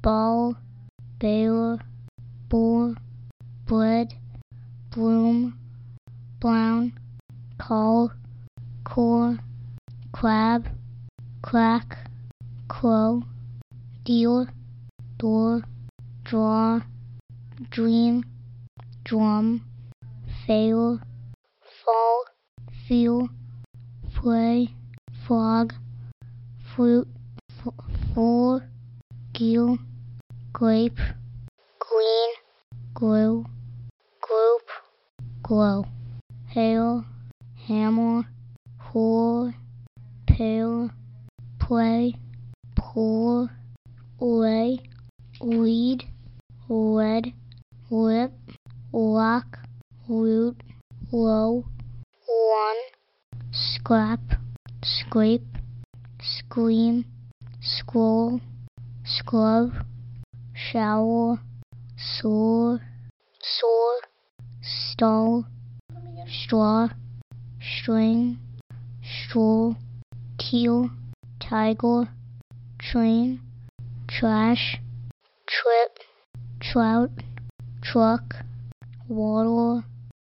ball, bear, boar, bread, broom, brown, call, core, crab, crack, crow, deer, door, draw, dream, drum, fail, fall, feel, play, frog, fruit, floor, gill, grape, green, glue, group, glow, hail, hammer, whore, pail, play, pour, lay, lead, lead, lip, lock, loot, low, one, scrap, scrape, scream, scroll, scrub, shower, sore, sore, stall, straw, string, stroll, teal, tiger, train, trash, trip, trout, truck, water,